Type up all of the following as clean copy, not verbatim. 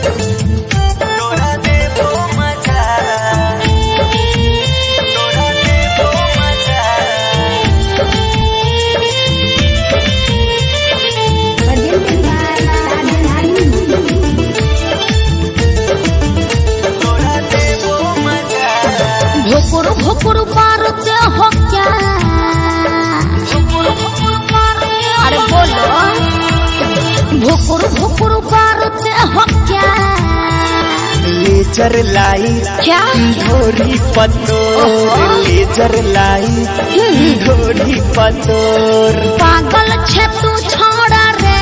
तोरा देबो मजा, तोरा देबो मजा। तोरा देबो मजा। भोकुर भोकुर पारते हो क्या? अरे बोलो। भोकुर भोकुर पारते हो क्या? लेजर लाइट क्या? ढोरी पतोर, लेजर लाइट ढोरी पतोर। पागल छे तू छोड़ा रे,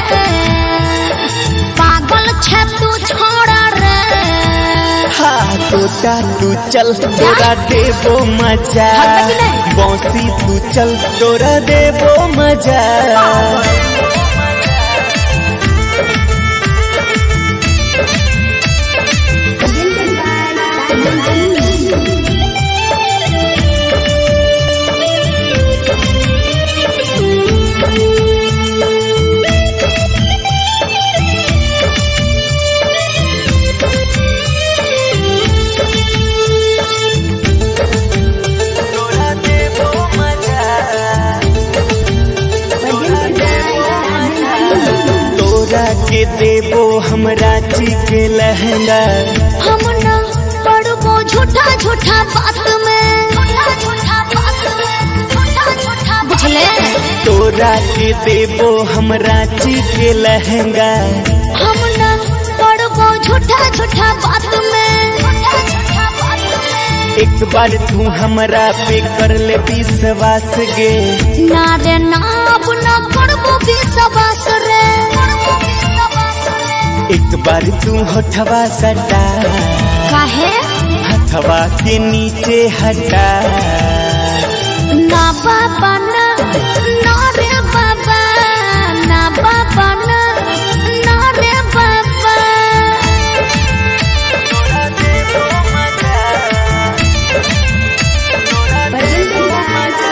पागल छे तू छोड़ा रे। हाँ तोता तू चल तोरा देबो मजा, बौसी तू चल तोरा देबो मजा। के देबो हमरा ची के लहंगा, हम न पड़बो झूठा झूठा बात में, बुझले? तोरा के देबो हमरा ची के लहंगा, हम न पड़बो झूठा झूठा बात में। एक बार तू हमरा पे कर ले विश्वास गे, ना रे ना अब न करबो विश्वास रे। एक बार तू होठवा सटा, काहे? हथवा के नीचे हटा। ना बाबा ना, ना रे बाबा, ना बाबा ना, ना रे बाबा। तोरा देबो मजा, तोरा देबो मजा।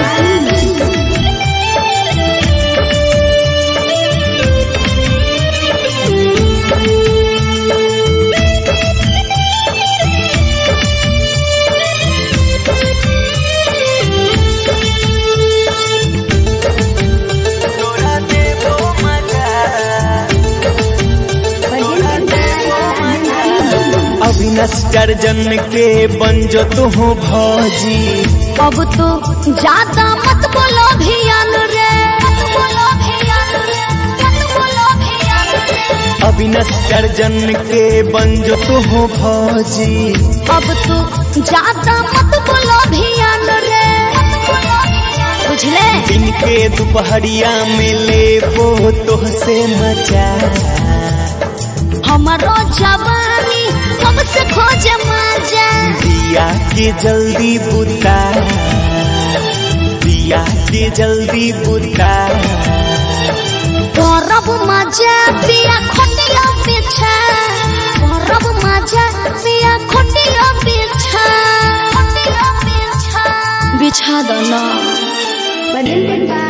अविनाश टार्जन के बन जो तू हो भौजी, अब तो ज्यादा मत बोलो भियान रे, मत बोलो भियान रे, मत बोलो भियान रे। अविनाश टार्जन के बन जो तू हो भौजी, अब तो ज्यादा मत बोलो भियान रे, बुझले? दिन के दोपहरिया में लेबो तोहसे मजा, हमारो जवानी कब से खोज मजा। दिया के जल्दी बुता, दिया के जल्दी बुता। करब मजा पिया खटिया बिछा, करब मजा पिया खटिया बिछा, खटिया बिछा, बिछा दो ना।